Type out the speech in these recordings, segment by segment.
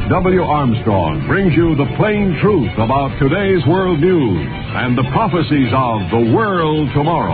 W. Armstrong brings you the plain truth about today's world news and the prophecies of the world tomorrow.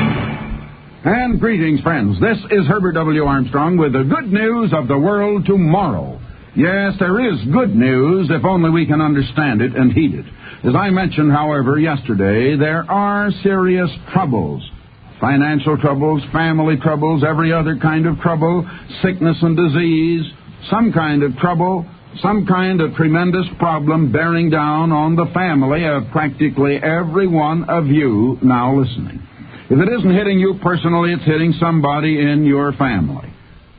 And greetings, friends. This is Herbert W. Armstrong with the good news of the world tomorrow. Yes, there is good news if only we can understand it and heed it. As I mentioned, however, yesterday, there are serious troubles. Financial troubles, family troubles, every other kind of trouble, sickness and disease, some kind of trouble, some kind of tremendous problem bearing down on the family of practically every one of you now listening. If it isn't hitting you personally, it's hitting somebody in your family.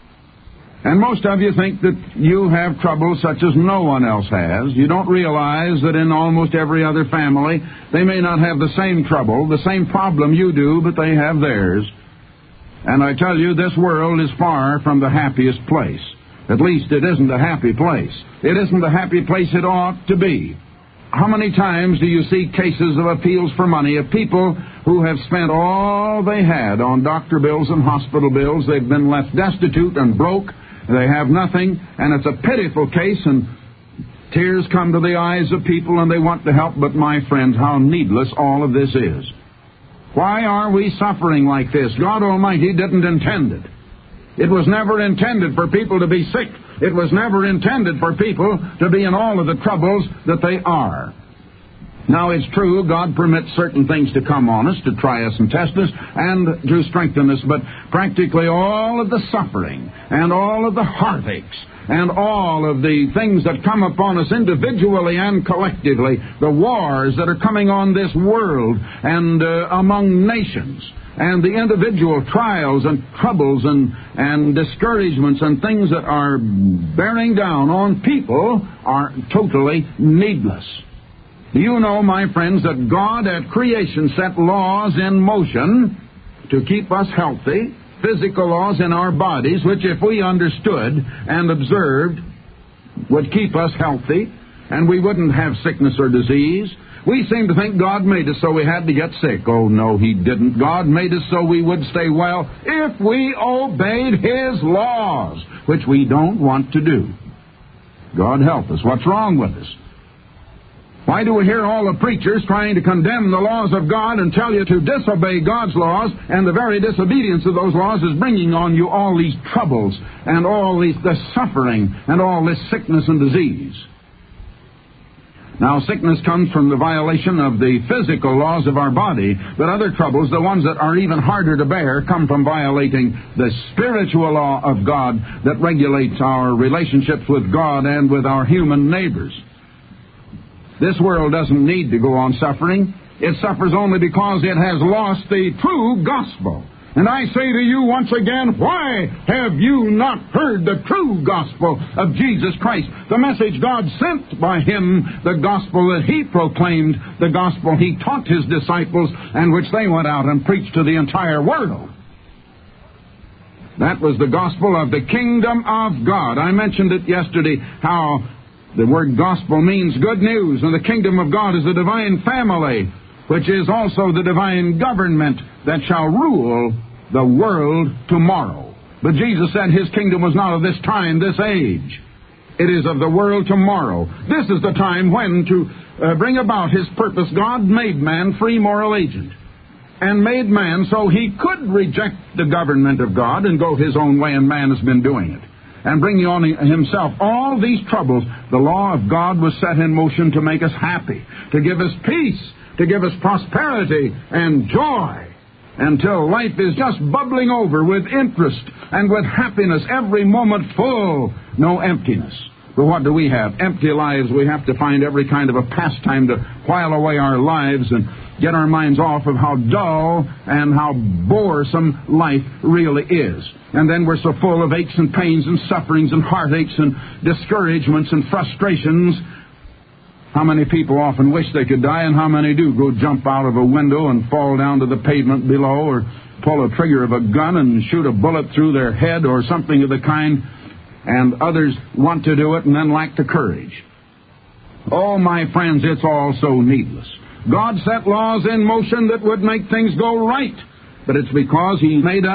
And most of you think that you have trouble such as no one else has. You don't realize that in almost every other family, they may not have the same trouble, the same problem you do, but they have theirs. And I tell you, this world is far from the happiest place. At least it isn't a happy place. It isn't the happy place it ought to be. How many times do you see cases of appeals for money of people who have spent all they had on doctor bills and hospital bills? They've been left destitute and broke. They have nothing, and it's a pitiful case, and tears come to the eyes of people, and they want to help. But, my friends, how needless all of this is. Why are we suffering like this? God Almighty didn't intend it. It was never intended for people to be sick. It was never intended for people to be in all of the troubles that they are. Now, it's true, God permits certain things to come on us, to try us and test us, and to strengthen us, but practically all of the suffering, and all of the heartaches, and all of the things that come upon us individually and collectively, the wars that are coming on this world, and among nations, and the individual trials and troubles and discouragements and things that are bearing down on people are totally needless. Do you know, my friends, that God at creation set laws in motion to keep us healthy, physical laws in our bodies, which if we understood and observed would keep us healthy, and we wouldn't have sickness or disease. We seem to think God made us so we had to get sick. Oh, no, He didn't. God made us so we would stay well if we obeyed His laws, which we don't want to do. God help us. What's wrong with us? Why do we hear all the preachers trying to condemn the laws of God and tell you to disobey God's laws, and the very disobedience of those laws is bringing on you all these troubles and all the suffering and all this sickness and disease? Now, sickness comes from the violation of the physical laws of our body, but other troubles, the ones that are even harder to bear, come from violating the spiritual law of God that regulates our relationships with God and with our human neighbors. This world doesn't need to go on suffering. It suffers only because it has lost the true gospel. And I say to you once again, why have you not heard the true gospel of Jesus Christ? The message God sent by Him, the gospel that He proclaimed, the gospel He taught His disciples, and which they went out and preached to the entire world. That was the gospel of the kingdom of God. I mentioned it yesterday, how the word gospel means good news, and the kingdom of God is the divine family, which is also the divine government that shall rule the world tomorrow. But Jesus said His kingdom was not of this time, this age. It is of the world tomorrow. This is the time when to bring about His purpose. God made man free moral agent, and made man so he could reject the government of God and go his own way, and man has been doing it, and bringing on himself all these troubles. The law of God was set in motion to make us happy, to give us peace, to give us prosperity and joy, until life is just bubbling over with interest and with happiness, every moment full, no emptiness. But what do we have? Empty lives. We have to find every kind of a pastime to while away our lives and get our minds off of how dull and how boresome life really is. And then we're so full of aches and pains and sufferings and heartaches and discouragements and frustrations. How many people often wish they could die, and how many do go jump out of a window and fall down to the pavement below, or pull a trigger of a gun and shoot a bullet through their head or something of the kind, and others want to do it and then lack the courage. Oh, my friends, it's all so needless. God set laws in motion that would make things go right, but it's because He made us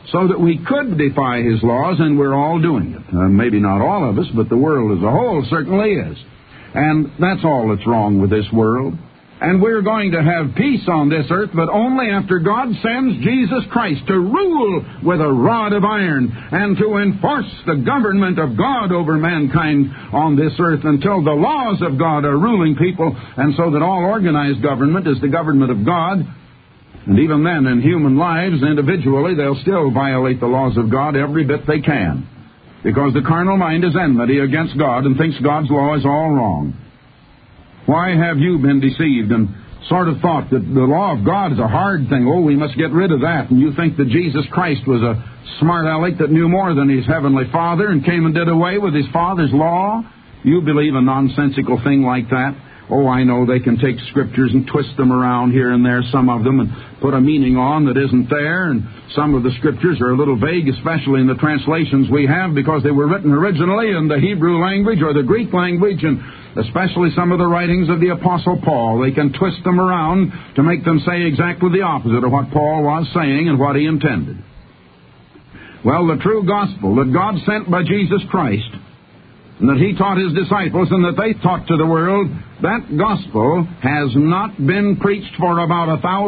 so that we could defy his laws, and we're all doing it. Maybe not all of us, but the world as a whole certainly is. And that's all that's wrong with this world. And we're going to have peace on this earth, but only after God sends Jesus Christ to rule with a rod of iron and to enforce the government of God over mankind on this earth until the laws of God are ruling people, and so that all organized government is the government of God. And even then, in human lives, individually, they'll still violate the laws of God every bit they can, because the carnal mind is enmity against God and thinks God's law is all wrong. Why have you been deceived and sort of thought that the law of God is a hard thing? Oh, we must get rid of that. And you think that Jesus Christ was a smart aleck that knew more than his heavenly Father and came and did away with his Father's law? You believe a nonsensical thing like that? Oh, I know they can take scriptures and twist them around here and there, some of them, and put a meaning on that isn't there. And some of the scriptures are a little vague, especially in the translations we have, because they were written originally in the Hebrew language or the Greek language, and especially some of the writings of the Apostle Paul. They can twist them around to make them say exactly the opposite of what Paul was saying and what he intended. Well, the true gospel that God sent by Jesus Christ, and that he taught his disciples and that they taught to the world, that gospel has not been preached for about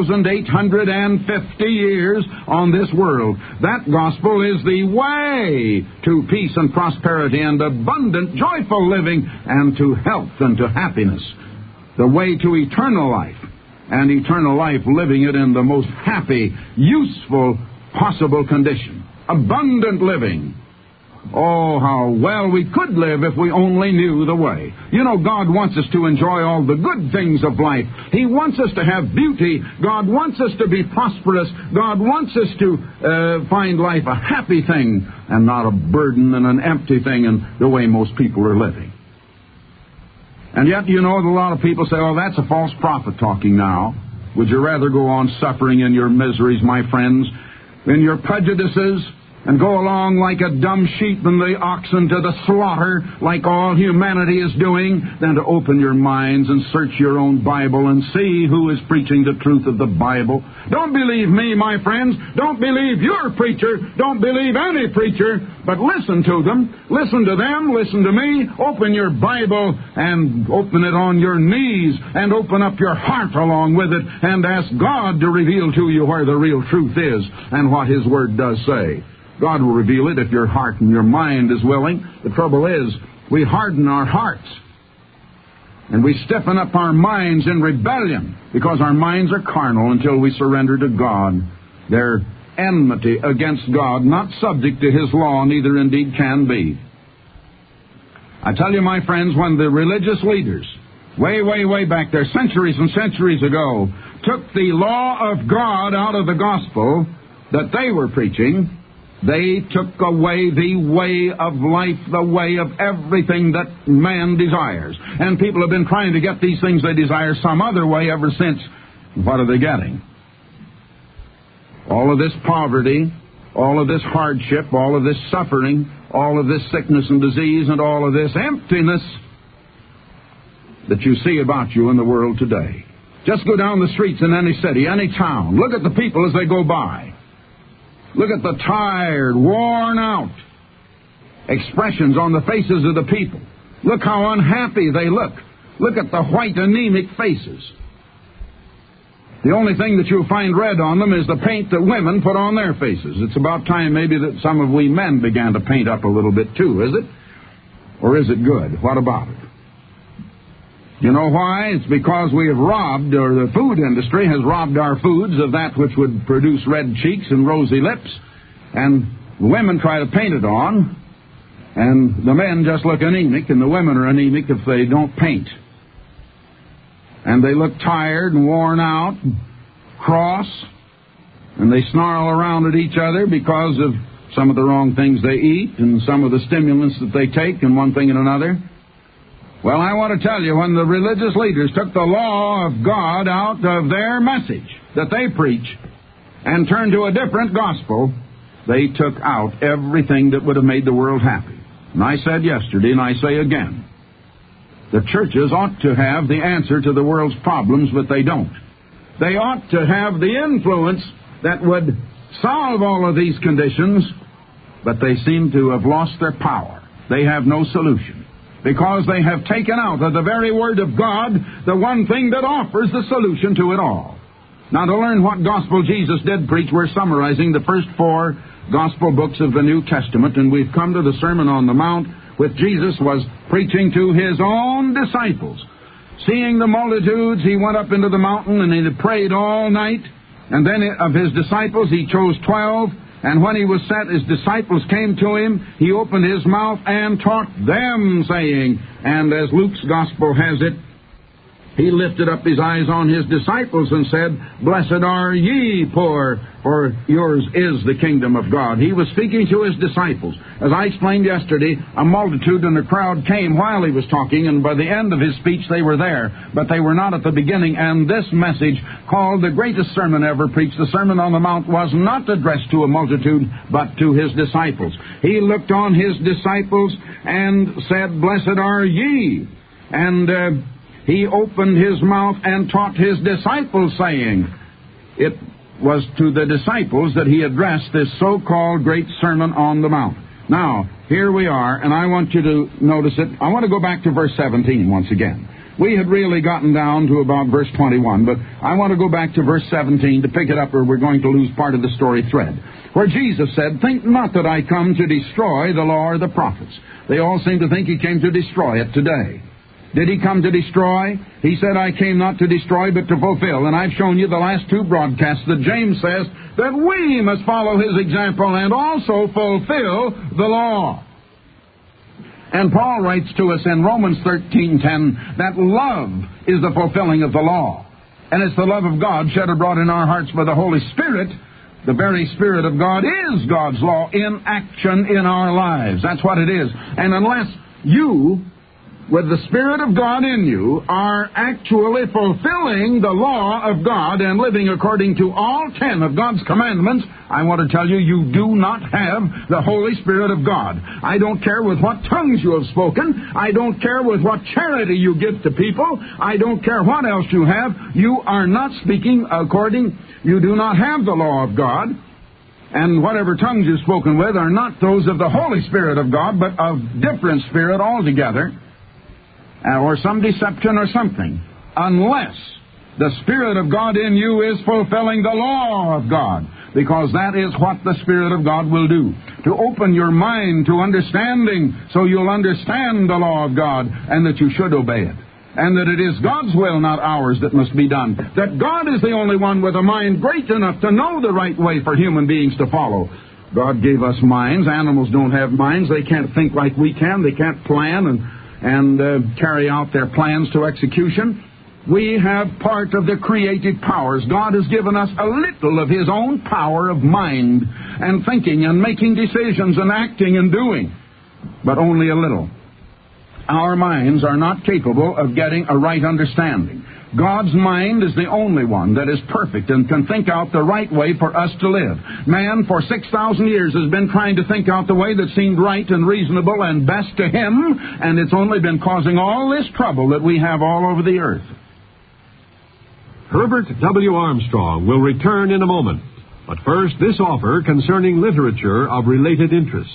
1,850 years on this world. That gospel is the way to peace and prosperity and abundant, joyful living and to health and to happiness. The way to eternal life, and eternal life living it in the most happy, useful, possible condition. Abundant living. Oh, how well we could live if we only knew the way. You know, God wants us to enjoy all the good things of life. He wants us to have beauty. God wants us to be prosperous. God wants us to find life a happy thing and not a burden and an empty thing in the way most people are living. And yet, you know, a lot of people say, oh, that's a false prophet talking now. Would you rather go on suffering in your miseries, my friends, in your prejudices, and go along like a dumb sheep and the oxen to the slaughter, like all humanity is doing, than to open your minds and search your own Bible and see who is preaching the truth of the Bible? Don't believe me, my friends. Don't believe your preacher. Don't believe any preacher, but listen to them. Listen to them. Listen to me. Open your Bible and open it on your knees and open up your heart along with it and ask God to reveal to you where the real truth is and what His Word does say. God will reveal it if your heart and your mind is willing. The trouble is, we harden our hearts. And we stiffen up our minds in rebellion because our minds are carnal until we surrender to God. They're enmity against God, not subject to His law, neither indeed can be. I tell you, my friends, when the religious leaders, way back there, centuries and centuries ago, took the law of God out of the gospel that they were preaching, they took away the way of life, the way of everything that man desires. And people have been trying to get these things they desire some other way ever since. What are they getting? All of this poverty, all of this hardship, all of this suffering, all of this sickness and disease, and all of this emptiness that you see about you in the world today. Just go down the streets in any city, any town. Look at the people as they go by. Look at the tired, worn out expressions on the faces of the people. Look how unhappy they look. Look at the white, anemic faces. The only thing that you'll find red on them is the paint that women put on their faces. It's about time maybe that some of we men began to paint up a little bit too, is it? Or is it good? What about it? You know why? It's because we have robbed, or the food industry has robbed our foods of that which would produce red cheeks and rosy lips, and the women try to paint it on, and the men just look anemic, and the women are anemic if they don't paint. And they look tired and worn out, and cross, and they snarl around at each other because of some of the wrong things they eat and some of the stimulants that they take and one thing and another. Well, I want to tell you, when the religious leaders took the law of God out of their message that they preach and turned to a different gospel, they took out everything that would have made the world happy. And I said yesterday, and I say again, the churches ought to have the answer to the world's problems, but they don't. They ought to have the influence that would solve all of these conditions, but they seem to have lost their power. They have no solution, because they have taken out of the very Word of God the one thing that offers the solution to it all. Now, to learn what gospel Jesus did preach, we're summarizing the first 4 gospel books of the New Testament, and we've come to the Sermon on the Mount, which Jesus was preaching to his own disciples. Seeing the multitudes, he went up into the mountain and he prayed all night. And then of his disciples, he chose 12. And when he was set, his disciples came to him. He opened his mouth and taught them, saying, and as Luke's gospel has it, he lifted up his eyes on his disciples and said, "Blessed are ye poor, for yours is the kingdom of God." He was speaking to his disciples. As I explained yesterday, a multitude and a crowd came while he was talking, and by the end of his speech they were there, but they were not at the beginning. And this message, called the greatest sermon ever preached, the Sermon on the Mount, was not addressed to a multitude, but to his disciples. He looked on his disciples and said, "Blessed are ye." And he opened his mouth and taught his disciples, saying, it was to the disciples that he addressed this so-called great Sermon on the Mount. Now, here we are, and I want you to notice it. I want to go back to verse 17 once again. We had really gotten down to about verse 21, but I want to go back to verse 17 to pick it up, or we're going to lose part of the story thread, where Jesus said, "Think not that I come to destroy the law or the prophets." They all seem to think he came to destroy it today. Did he come to destroy? He said, "I came not to destroy, but to fulfill." And I've shown you the last 2 broadcasts that James says that we must follow his example and also fulfill the law. And Paul writes to us in Romans 13:10 that love is the fulfilling of the law. And it's the love of God shed abroad in our hearts by the Holy Spirit. The very Spirit of God is God's law in action in our lives. That's what it is. And unless you, with the Spirit of God in you, are actually fulfilling the law of God and living according to all 10 of God's commandments, I want to tell you, you do not have the Holy Spirit of God. I don't care with what tongues you have spoken. I don't care with what charity you give to people. I don't care what else you have. You are not speaking according, you do not have the law of God. And whatever tongues you've spoken with are not those of the Holy Spirit of God, but of different spirit altogether. Or some deception or something, unless the Spirit of God in you is fulfilling the law of God, because that is what the Spirit of God will do, to open your mind to understanding, so you'll understand the law of God, and that you should obey it, and that it is God's will, not ours, that must be done, that God is the only one with a mind great enough to know the right way for human beings to follow. God gave us minds. Animals don't have minds. They can't think like we can. They can't plan and carry out their plans to execution. We have part of the creative powers. God has given us a little of his own power of mind and thinking and making decisions and acting and doing, but only a little. Our minds are not capable of getting a right understanding. God's mind is the only one that is perfect and can think out the right way for us to live. Man, for 6,000 years, has been trying to think out the way that seemed right and reasonable and best to him, and it's only been causing all this trouble that we have all over the earth. Herbert W. Armstrong will return in a moment. But first, this offer concerning literature of related interest.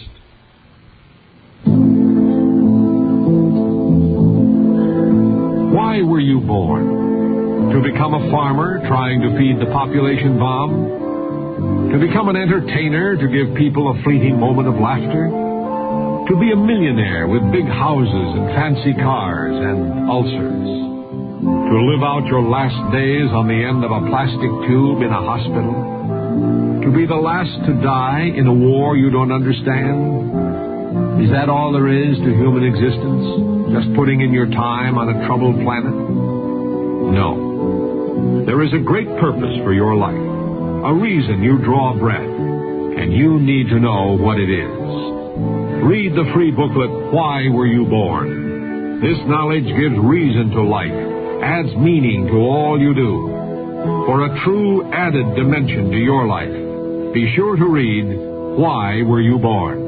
Why were you born? To become a farmer trying to feed the population bomb? To become an entertainer to give people a fleeting moment of laughter? To be a millionaire with big houses and fancy cars and ulcers? To live out your last days on the end of a plastic tube in a hospital? To be the last to die in a war you don't understand? Is that all there is to human existence? Just putting in your time on a troubled planet? No. There is a great purpose for your life, a reason you draw breath, and you need to know what it is. Read the free booklet, Why Were You Born? This knowledge gives reason to life, adds meaning to all you do. For a true added dimension to your life, be sure to read, Why Were You Born?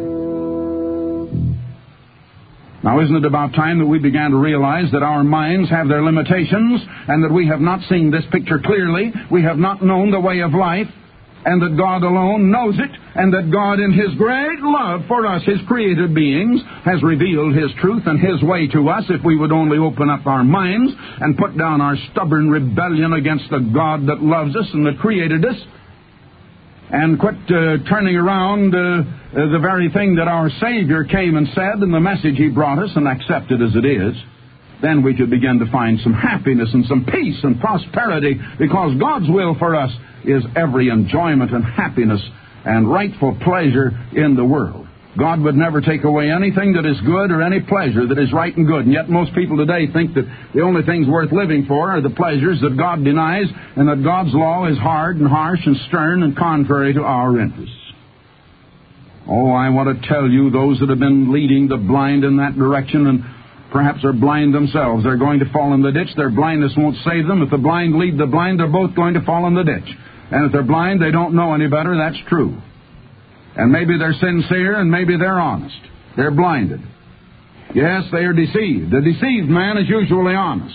Now, isn't it about time that we began to realize that our minds have their limitations and that we have not seen this picture clearly? We have not known the way of life. and that God alone knows it, and that God in His great love for us, His created beings, has revealed His truth and His way to us if we would only open up our minds and put down our stubborn rebellion against the God that loves us and that created us, and quit turning around the very thing that our Savior came and said and the message He brought us, and accept it as it is. Then we could begin to find some happiness and some peace and prosperity, because God's will for us is every enjoyment and happiness and rightful pleasure in the world. God would never take away anything that is good or any pleasure that is right and good. And yet most people today think that the only things worth living for are the pleasures that God denies, and that God's law is hard and harsh and stern and contrary to our interests. Oh, I want to tell you, those that have been leading the blind in that direction and perhaps are blind themselves, they're going to fall in the ditch. Their blindness won't save them. If the blind lead the blind, they're both going to fall in the ditch. And if they're blind, they don't know any better. That's true. And maybe they're sincere, and maybe they're honest. They're blinded. Yes, they are deceived. The deceived man is usually honest.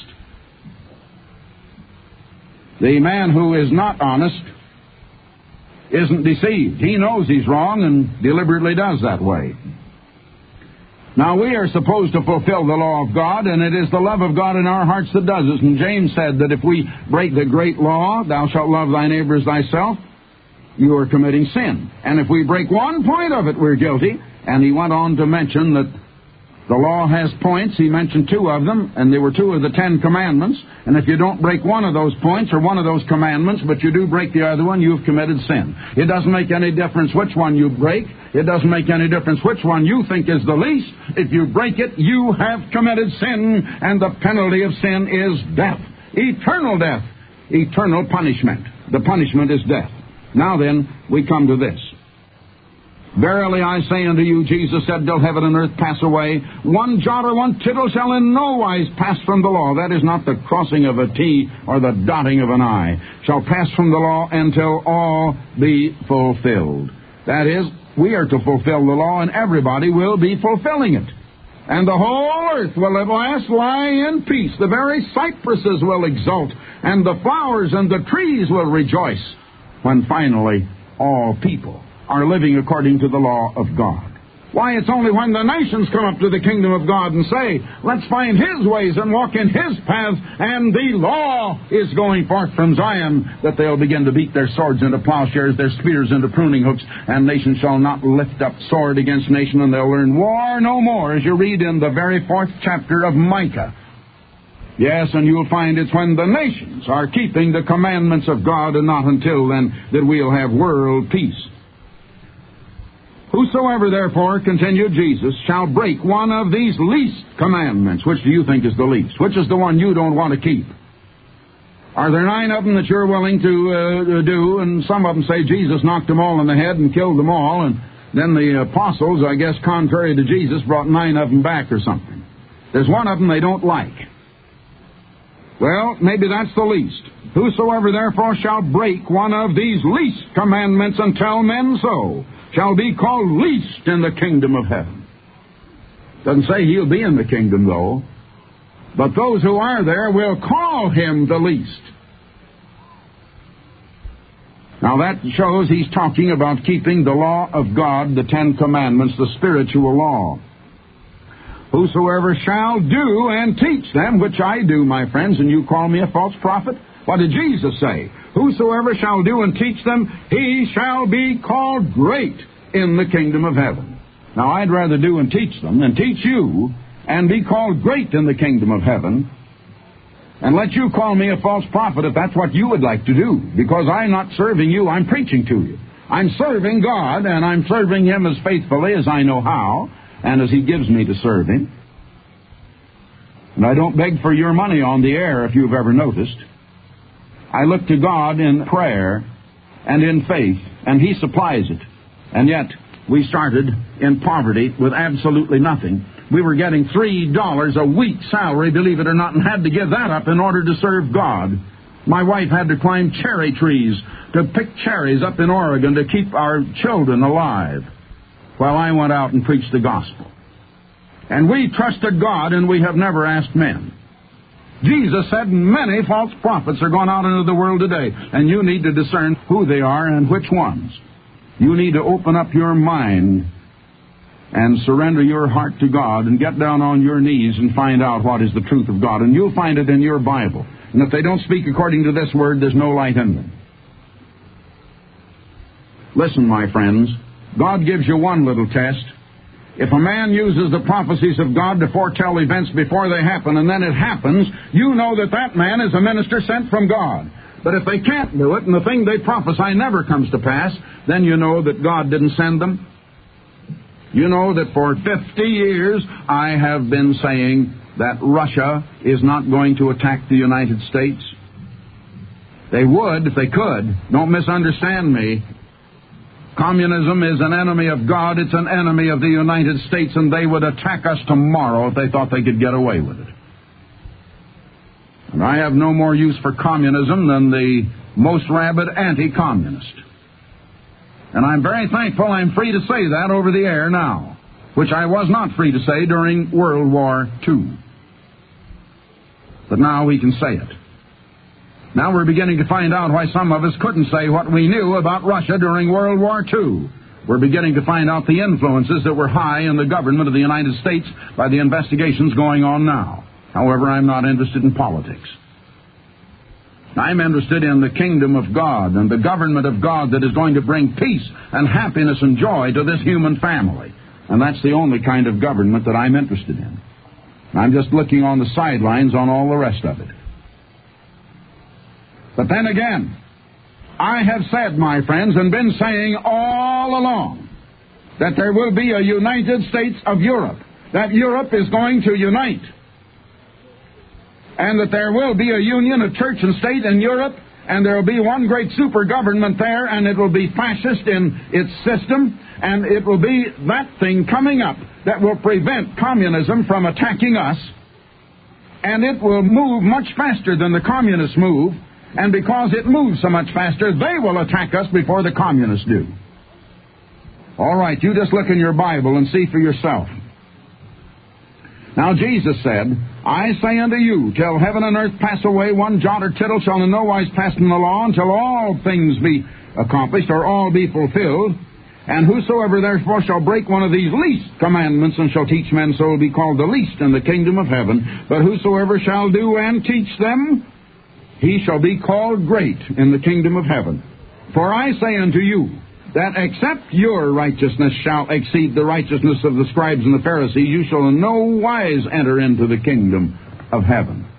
The man who is not honest isn't deceived. He knows he's wrong and deliberately does that way. Now, we are supposed to fulfill the law of God, and it is the love of God in our hearts that does it. And James said that if we break the great law, thou shalt love thy neighbor as thyself, you are committing sin. And if we break one point of it, we're guilty. And he went on to mention that the law has points. He mentioned 2 of them, and they were 2 of the 10 commandments. And if you don't break one of those points or one of those commandments, but you do break the other one, you've committed sin. It doesn't make any difference which one you break. It doesn't make any difference which one you think is the least. If you break it, you have committed sin, and the penalty of sin is death. Eternal death. Eternal punishment. The punishment is death. Now then, we come to this. Verily I say unto you, Jesus said, till heaven and earth pass away, one jot or one tittle shall in no wise pass from the law. That is not the crossing of a T or the dotting of an I. Shall pass from the law until all be fulfilled. That is, we are to fulfill the law, and everybody will be fulfilling it. And the whole earth will at last lie in peace. The very cypresses will exult, and the flowers and the trees will rejoice, when finally all people are living according to the law of God. Why, it's only when the nations come up to the kingdom of God and say, let's find His ways and walk in His paths, and the law is going forth from Zion, that they'll begin to beat their swords into plowshares, their spears into pruning hooks, and nation shall not lift up sword against nation, and they'll learn war no more, as you read in the very 4th chapter of Micah. Yes, and you'll find it's when the nations are keeping the commandments of God, and not until then, that we'll have world peace. Whosoever, therefore, continued Jesus, shall break one of these least commandments. Which do you think is the least? Which is the one you don't want to keep? Are there 9 of them that you're willing to do? And some of them say Jesus knocked them all in the head and killed them all. And then the apostles, I guess, contrary to Jesus, brought 9 of them back or something. There's one of them they don't like. Well, maybe that's the least. Whosoever, therefore, shall break one of these least commandments and tell men so, shall be called least in the kingdom of heaven. Doesn't say he'll be in the kingdom, though. But those who are there will call him the least. Now that shows he's talking about keeping the law of God, the 10 commandments, the spiritual law. Whosoever shall do and teach them, which I do, my friends, and you call me a false prophet? What did Jesus say? Whosoever shall do and teach them, he shall be called great in the kingdom of heaven. Now, I'd rather do and teach them than teach you and be called great in the kingdom of heaven, and let you call me a false prophet if that's what you would like to do, because I'm not serving you, I'm preaching to you. I'm serving God, and I'm serving Him as faithfully as I know how, and as He gives me to serve Him. And I don't beg for your money on the air, if you've ever noticed. I look to God in prayer and in faith, and He supplies it. And yet, we started in poverty with absolutely nothing. We were getting $3 a week salary, believe it or not, and had to give that up in order to serve God. My wife had to climb cherry trees to pick cherries up in Oregon to keep our children alive, while I went out and preached the gospel. And we trusted God, and we have never asked men. Jesus said many false prophets are going out into the world today, and you need to discern who they are and which ones. You need to open up your mind and surrender your heart to God and get down on your knees and find out what is the truth of God. And you'll find it in your Bible. And if they don't speak according to this word, there's no light in them. Listen, my friends, God gives you one little test. If a man uses the prophecies of God to foretell events before they happen, and then it happens, you know that that man is a minister sent from God. But if they can't do it, and the thing they prophesy never comes to pass, then you know that God didn't send them. You know that for 50 years I have been saying that Russia is not going to attack the United States. They would if they could. Don't misunderstand me. Communism is an enemy of God. It's an enemy of the United States, and they would attack us tomorrow if they thought they could get away with it. And I have no more use for communism than the most rabid anti-communist. And I'm very thankful I'm free to say that over the air now, which I was not free to say during World War II. But now we can say it. Now we're beginning to find out why some of us couldn't say what we knew about Russia during World War II. We're beginning to find out the influences that were high in the government of the United States by the investigations going on now. However, I'm not interested in politics. I'm interested in the kingdom of God and the government of God that is going to bring peace and happiness and joy to this human family. And that's the only kind of government that I'm interested in. I'm just looking on the sidelines on all the rest of it. But then again, I have said, my friends, and been saying all along, that there will be a United States of Europe, that Europe is going to unite, and that there will be a union of church and state in Europe, and there will be one great super government there, and it will be fascist in its system, and it will be that thing coming up that will prevent communism from attacking us, and it will move much faster than the communists move. And because it moves so much faster, they will attack us before the communists do. All right, you just look in your Bible and see for yourself. Now Jesus said, I say unto you, till heaven and earth pass away, one jot or tittle shall in no wise pass from the law, until all things be accomplished, or all be fulfilled. And whosoever therefore shall break one of these least commandments, and shall teach men, so will be called the least in the kingdom of heaven. But whosoever shall do and teach them, he shall be called great in the kingdom of heaven. For I say unto you, that except your righteousness shall exceed the righteousness of the scribes and the Pharisees, you shall in no wise enter into the kingdom of heaven.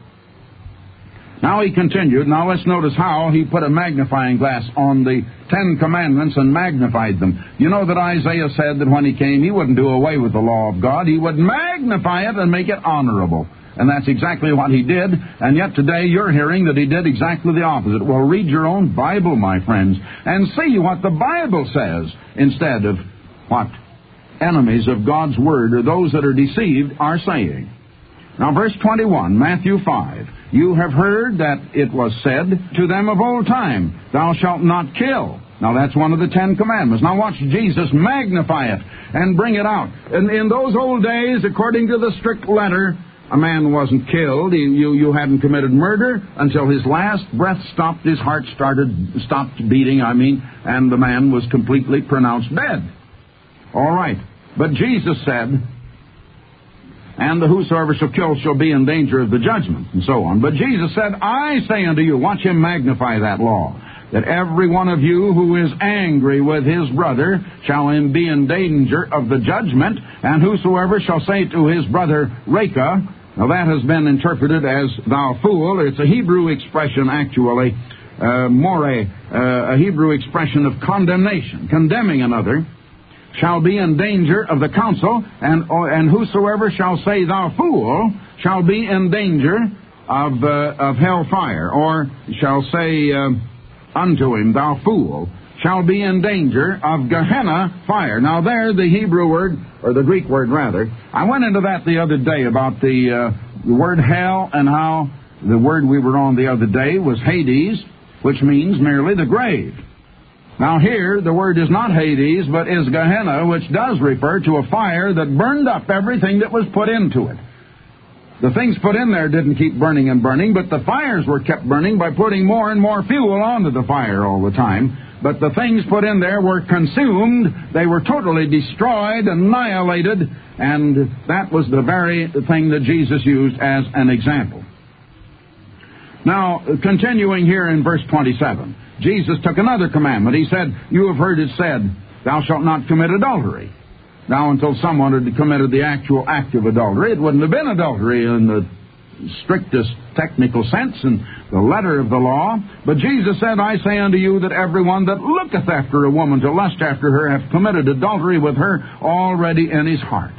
Now he continued. Now let's notice how he put a magnifying glass on the 10 Commandments and magnified them. You know that Isaiah said that when he came, he wouldn't do away with the law of God. He would magnify it and make it honorable. And that's exactly what he did. And yet today you're hearing that he did exactly the opposite. Well, read your own Bible, my friends, and see what the Bible says instead of what enemies of God's Word, or those that are deceived, are saying. Now, verse 21, Matthew 5. You have heard that it was said to them of old time, Thou shalt not kill. Now, that's one of the 10 Commandments. Now, watch Jesus magnify it and bring it out. And in those old days, according to the strict letter, a man wasn't killed. You hadn't committed murder until his last breath stopped, his heart stopped beating, and the man was completely pronounced dead. All right. But Jesus said, and the whosoever shall kill shall be in danger of the judgment, and so on. But Jesus said, I say unto you, watch him magnify that law, that every one of you who is angry with his brother shall be in danger of the judgment, and whosoever shall say to his brother, Reka, now that has been interpreted as thou fool. It's a Hebrew expression, actually, more a Hebrew expression of condemnation, condemning another, shall be in danger of the council, and whosoever shall say thou fool shall be in danger of hellfire, or shall say unto him, thou fool, shall be in danger of Gehenna fire. Now there, the Hebrew word, or the Greek word rather, I went into that the other day about the word hell, and how the word we were on the other day was Hades, which means merely the grave. Now here, the word is not Hades, but is Gehenna, which does refer to a fire that burned up everything that was put into it. The things put in there didn't keep burning and burning, but the fires were kept burning by putting more and more fuel onto the fire all the time. But the things put in there were consumed. They were totally destroyed, annihilated, and that was the very thing that Jesus used as an example. Now, continuing here in verse 27, Jesus took another commandment. He said, "You have heard it said, thou shalt not commit adultery." Now, until someone had committed the actual act of adultery, it wouldn't have been adultery in the strictest technical sense in the letter of the law. But Jesus said, "I say unto you that everyone that looketh after a woman to lust after her hath committed adultery with her already in his heart."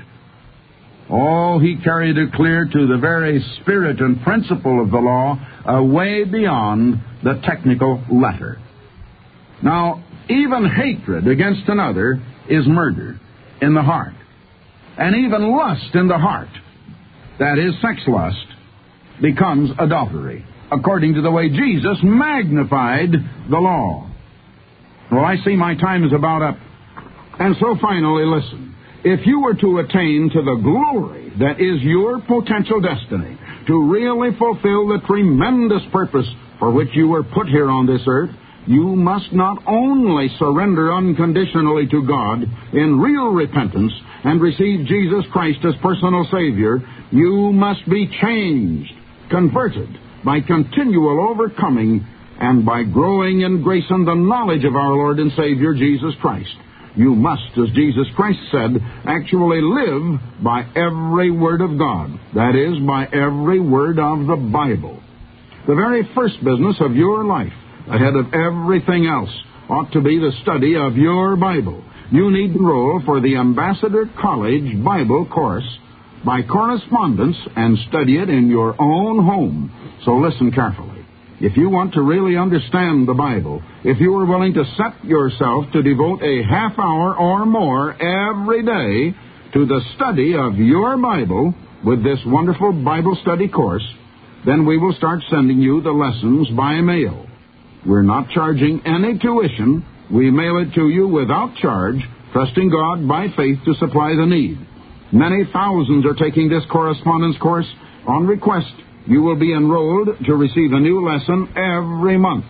Oh, he carried it clear to the very spirit and principle of the law, way beyond the technical letter. Now, even hatred against another is murder in the heart. And even lust in the heart, that is sex lust, becomes adultery, according to the way Jesus magnified the law. Well, I see my time is about up. And so finally, listen. If you were to attain to the glory that is your potential destiny, to really fulfill the tremendous purpose for which you were put here on this earth, you must not only surrender unconditionally to God in real repentance and receive Jesus Christ as personal Savior, you must be changed, converted by continual overcoming and by growing in grace and the knowledge of our Lord and Savior Jesus Christ. You must, as Jesus Christ said, actually live by every word of God. That is, by every word of the Bible. The very first business of your life, ahead of everything else, ought to be the study of your Bible. You need to enroll for the Ambassador College Bible course by correspondence and study it in your own home. So listen carefully. If you want to really understand the Bible, if you are willing to set yourself to devote a half hour or more every day to the study of your Bible with this wonderful Bible study course, then we will start sending you the lessons by mail. We're not charging any tuition. We mail it to you without charge, trusting God by faith to supply the need. Many thousands are taking this correspondence course on request. You will be enrolled to receive a new lesson every month.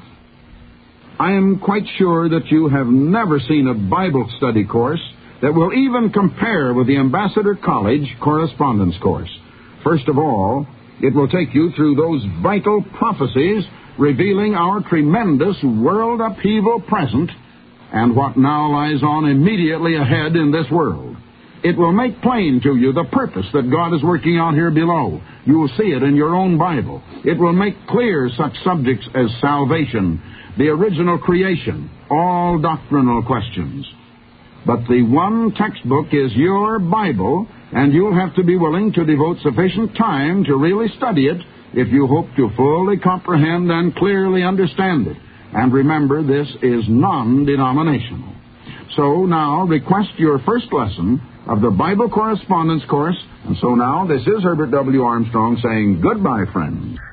I am quite sure that you have never seen a Bible study course that will even compare with the Ambassador College correspondence course. First of all, it will take you through those vital prophecies revealing our tremendous world upheaval present and what now lies on immediately ahead in this world. It will make plain to you the purpose that God is working out here below. You will see it in your own Bible. It will make clear such subjects as salvation, the original creation, all doctrinal questions. But the one textbook is your Bible, and you'll have to be willing to devote sufficient time to really study it if you hope to fully comprehend and clearly understand it. And remember, this is non-denominational. So now, request your first lesson of the Bible correspondence course. And so now, this is Herbert W. Armstrong saying goodbye, friends.